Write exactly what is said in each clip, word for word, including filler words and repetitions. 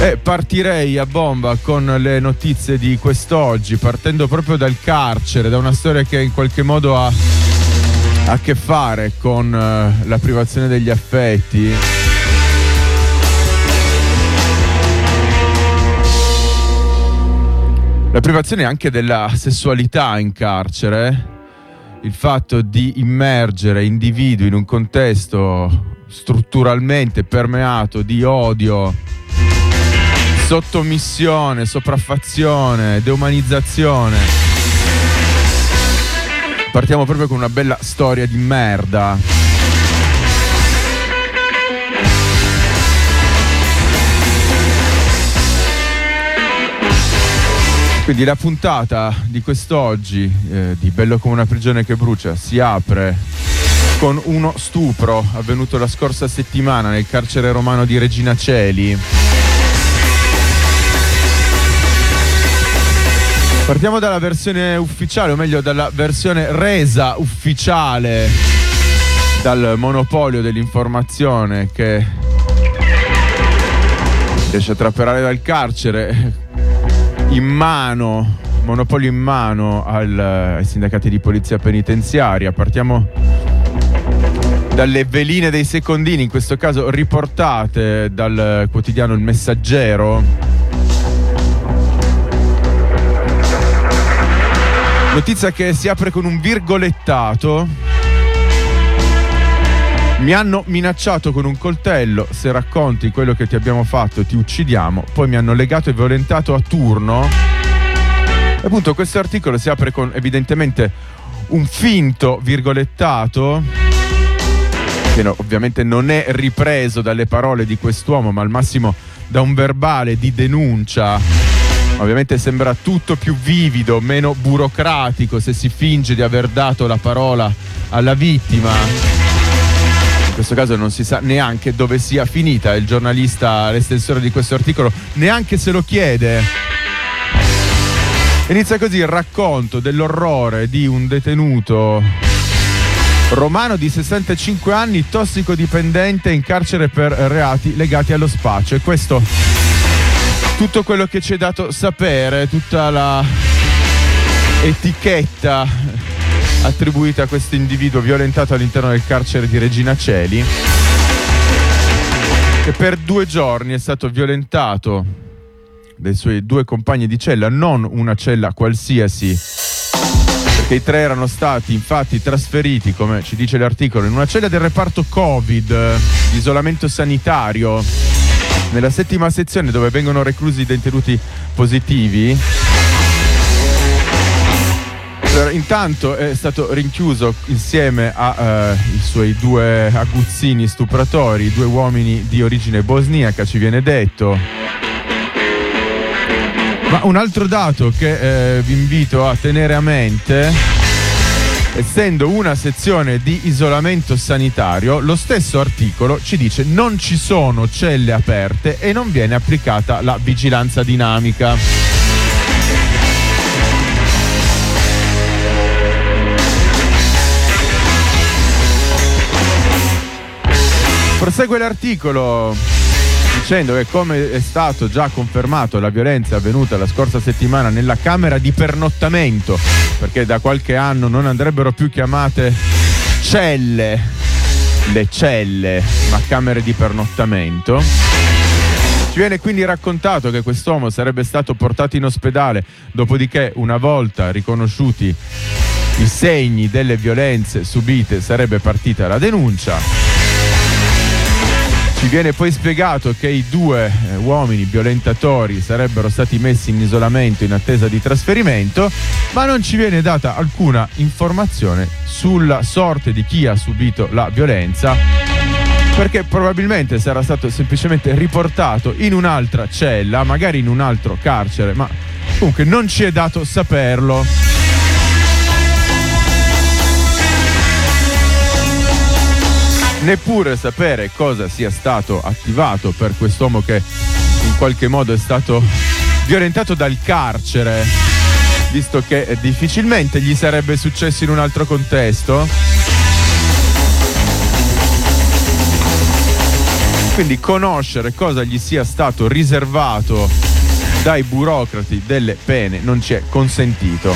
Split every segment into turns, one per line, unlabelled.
E partirei a bomba con le notizie di quest'oggi, partendo proprio dal carcere, da una storia che in qualche modo ha a che fare con uh, la privazione degli affetti. La privazione anche della sessualità in carcere, il fatto di immergere individui in un contesto strutturalmente permeato di odio, sottomissione, sopraffazione, deumanizzazione. Partiamo proprio con una bella storia di merda. Quindi la puntata di quest'oggi eh, di Bello come una prigione che brucia si apre con uno stupro avvenuto la scorsa settimana nel carcere romano di Regina Coeli. Partiamo dalla versione ufficiale, o meglio dalla versione resa ufficiale dal monopolio dell'informazione che riesce a trapelare dal carcere in mano, monopolio in mano al, ai sindacati di polizia penitenziaria. Partiamo dalle veline dei secondini, in questo caso riportate dal quotidiano Il Messaggero. Notizia che si apre con un virgolettato. Mi hanno minacciato con un coltello, se racconti quello che ti abbiamo fatto ti uccidiamo. Poi mi hanno legato e violentato a turno. E appunto questo articolo si apre con evidentemente un finto virgolettato, che no, ovviamente non è ripreso dalle parole di quest'uomo, ma al massimo da un verbale di denuncia. Ovviamente sembra tutto più vivido, meno burocratico se si finge di aver dato la parola alla vittima. In questo caso non si sa neanche dove sia finita. Il giornalista, l'estensore di questo articolo, neanche se lo chiede. Inizia così il racconto dell'orrore di un detenuto romano di sessantacinque anni, tossicodipendente, in carcere per reati legati allo spaccio. E questo tutto quello che ci è dato sapere, tutta la etichetta attribuita a questo individuo violentato all'interno del carcere di Regina Coeli, che per due giorni è stato violentato dai suoi due compagni di cella, non una cella qualsiasi, perché i tre erano stati infatti trasferiti, come ci dice l'articolo, in una cella del reparto Covid, di isolamento sanitario, nella settima sezione dove vengono reclusi i detenuti positivi. Intanto è stato rinchiuso insieme ai uh, suoi due aguzzini stupratori, due uomini di origine bosniaca, ci viene detto. Ma un altro dato che eh, vi invito a tenere a mente: essendo una sezione di isolamento sanitario, lo stesso articolo ci dice non ci sono celle aperte e non viene applicata la vigilanza dinamica. Prosegue l'articolo dicendo che, come è stato già confermato, la violenza è avvenuta la scorsa settimana nella camera di pernottamento, perché da qualche anno non andrebbero più chiamate celle, le celle, ma camere di pernottamento. Ci viene quindi raccontato che quest'uomo sarebbe stato portato in ospedale, dopodiché, una volta riconosciuti i segni delle violenze subite, sarebbe partita la denuncia. Ci viene poi spiegato che i due eh, uomini violentatori sarebbero stati messi in isolamento in attesa di trasferimento, ma non ci viene data alcuna informazione sulla sorte di chi ha subito la violenza, perché probabilmente sarà stato semplicemente riportato in un'altra cella, magari in un altro carcere, ma comunque non ci è dato saperlo. Neppure sapere cosa sia stato attivato per quest'uomo che in qualche modo è stato violentato dal carcere, visto che difficilmente gli sarebbe successo in un altro contesto. Quindi conoscere cosa gli sia stato riservato dai burocrati delle pene non ci è consentito.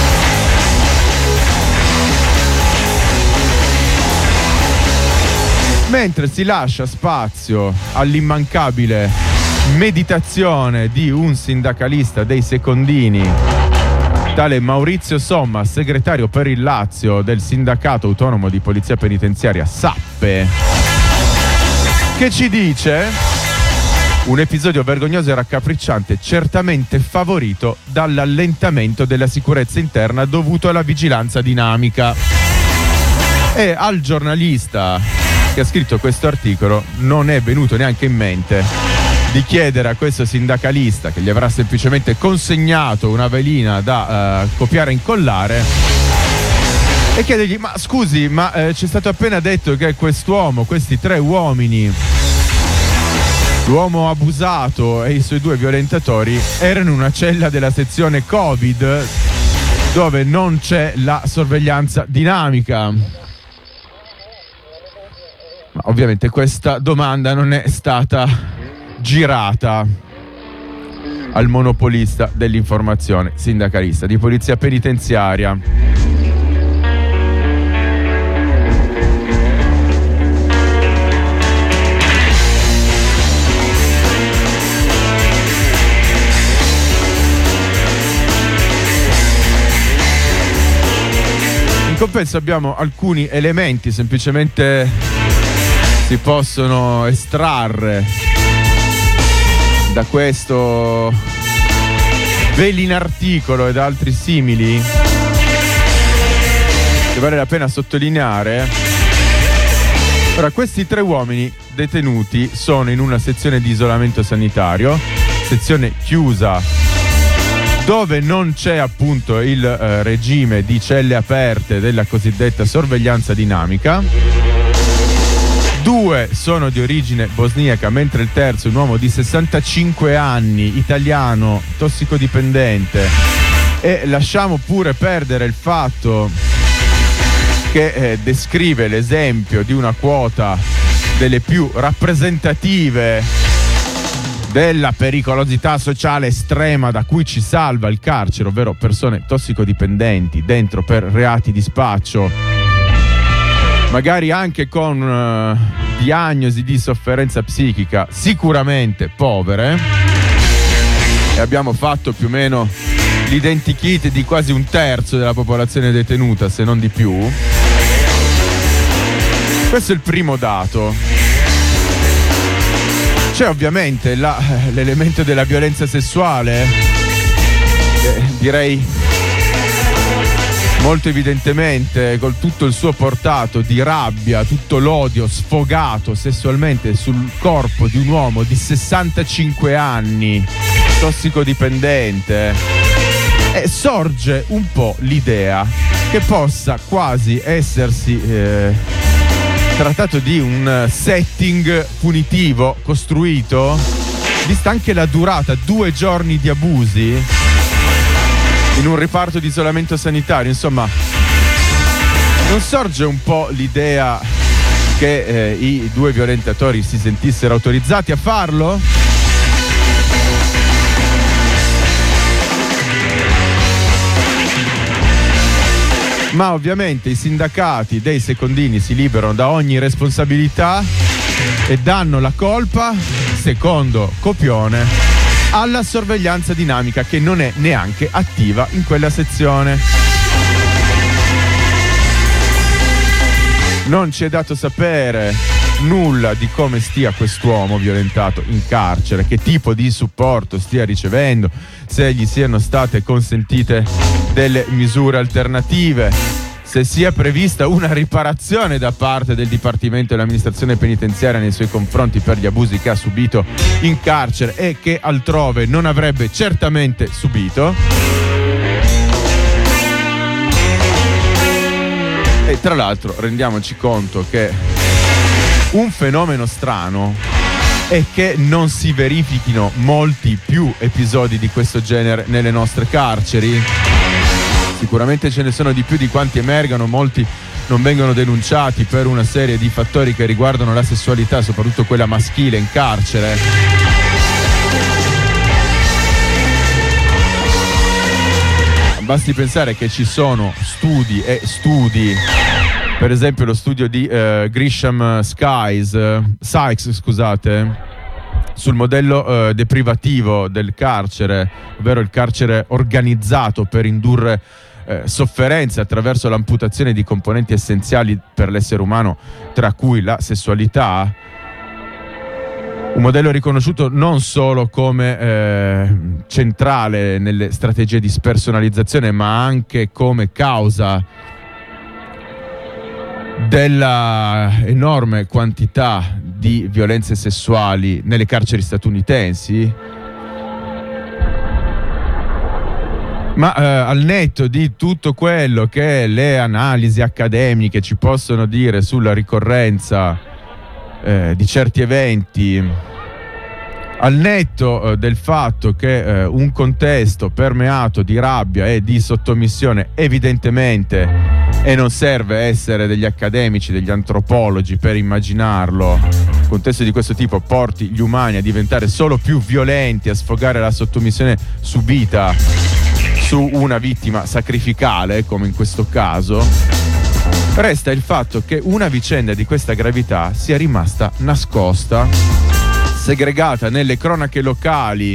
Mentre si lascia spazio all'immancabile meditazione di un sindacalista dei secondini, tale Maurizio Somma, segretario per il Lazio del Sindacato Autonomo di Polizia Penitenziaria SAPPE, che ci dice: un episodio vergognoso e raccapricciante, certamente favorito dall'allentamento della sicurezza interna dovuto alla vigilanza dinamica. E al giornalista che ha scritto questo articolo non è venuto neanche in mente di chiedere a questo sindacalista, che gli avrà semplicemente consegnato una velina da uh, copiare e incollare, e chiedergli: ma scusi, ma eh, ci è stato appena detto che quest'uomo, questi tre uomini, l'uomo abusato e i suoi due violentatori, erano in una cella della sezione Covid dove non c'è la sorveglianza dinamica. Ma ovviamente questa domanda non è stata girata al monopolista dell'informazione, sindacalista di polizia penitenziaria. In compenso abbiamo alcuni elementi semplicemente si possono estrarre da questo velinarticolo ed altri simili che vale la pena sottolineare. Ora, questi tre uomini detenuti sono in una sezione di isolamento sanitario, sezione chiusa, dove non c'è appunto il eh, regime di celle aperte della cosiddetta sorveglianza dinamica. Due sono di origine bosniaca, mentre il terzo, un uomo di sessantacinque anni, italiano, tossicodipendente. E lasciamo pure perdere il fatto che eh, descrive l'esempio di una quota delle più rappresentative della pericolosità sociale estrema da cui ci salva il carcere, ovvero persone tossicodipendenti dentro per reati di spaccio, magari anche con uh, diagnosi di sofferenza psichica sicuramente povere, e abbiamo fatto più o meno l'identikit di quasi un terzo della popolazione detenuta, se non di più. Questo è il primo dato. C'è ovviamente la, l'elemento della violenza sessuale, eh, direi molto evidentemente con tutto il suo portato di rabbia, tutto l'odio sfogato sessualmente sul corpo di un uomo di sessantacinque anni, tossicodipendente, e sorge un po' l'idea che possa quasi essersi eh, trattato di un setting punitivo costruito, vista anche la durata, due giorni di abusi in un reparto di isolamento sanitario. Insomma, non sorge un po' l'idea che eh, i due violentatori si sentissero autorizzati a farlo? Ma ovviamente i sindacati dei secondini si liberano da ogni responsabilità e danno la colpa, secondo copione, alla sorveglianza dinamica, che non è neanche attiva in quella sezione. Non ci è dato sapere nulla di come stia quest'uomo violentato in carcere, che tipo di supporto stia ricevendo, se gli siano state consentite delle misure alternative, se sia prevista una riparazione da parte del Dipartimento dell'Amministrazione Penitenziaria nei suoi confronti per gli abusi che ha subito in carcere e che altrove non avrebbe certamente subito. E tra l'altro rendiamoci conto che un fenomeno strano è che non si verifichino molti più episodi di questo genere nelle nostre carceri. Sicuramente ce ne sono di più di quanti emergano, molti non vengono denunciati per una serie di fattori che riguardano la sessualità, soprattutto quella maschile in carcere. Basti pensare che ci sono studi e studi, per esempio lo studio di uh, Grisham Skies, uh, Sykes, scusate, sul modello uh, deprivativo del carcere, ovvero il carcere organizzato per indurre uh, sofferenze attraverso l'amputazione di componenti essenziali per l'essere umano, tra cui la sessualità. Un modello riconosciuto non solo come eh, centrale nelle strategie di spersonalizzazione, ma anche come causa della enorme quantità di violenze sessuali nelle carceri statunitensi. Ma eh, al netto di tutto quello che le analisi accademiche ci possono dire sulla ricorrenza Eh, di certi eventi, al netto eh, del fatto che eh, un contesto permeato di rabbia e di sottomissione evidentemente, e non serve essere degli accademici, degli antropologi per immaginarlo, un contesto di questo tipo porti gli umani a diventare solo più violenti, a sfogare la sottomissione subita su una vittima sacrificale, come in questo caso, resta il fatto che una vicenda di questa gravità sia rimasta nascosta, segregata nelle cronache locali,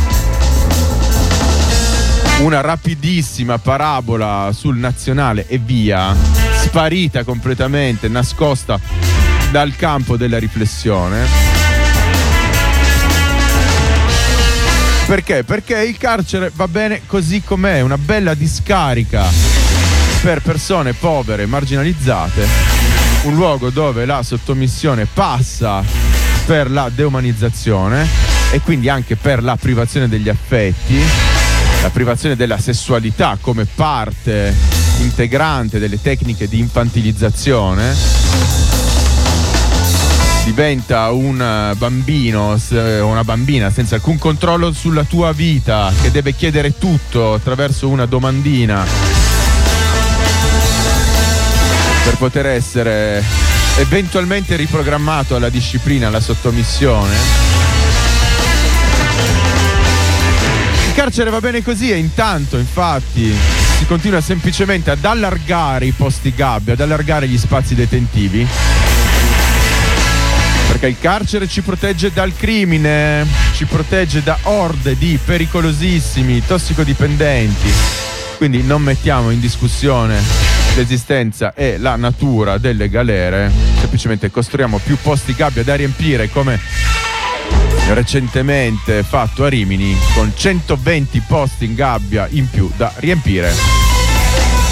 una rapidissima parabola sul nazionale e via, sparita completamente, nascosta dal campo della riflessione. Perché? Perché il carcere va bene così com'è, una bella discarica per persone povere, marginalizzate, un luogo dove la sottomissione passa per la deumanizzazione e quindi anche per la privazione degli affetti, la privazione della sessualità come parte integrante delle tecniche di infantilizzazione. Diventa un bambino o una bambina senza alcun controllo sulla tua vita, che deve chiedere tutto attraverso una domandina per poter essere eventualmente riprogrammato alla disciplina, alla sottomissione. Il carcere va bene così, e intanto infatti si continua semplicemente ad allargare i posti gabbia, ad allargare gli spazi detentivi, perché il carcere ci protegge dal crimine, ci protegge da orde di pericolosissimi tossicodipendenti. Quindi non mettiamo in discussione l'esistenza e la natura delle galere, semplicemente costruiamo più posti gabbia da riempire, come recentemente fatto a Rimini, con centoventi posti in gabbia in più da riempire.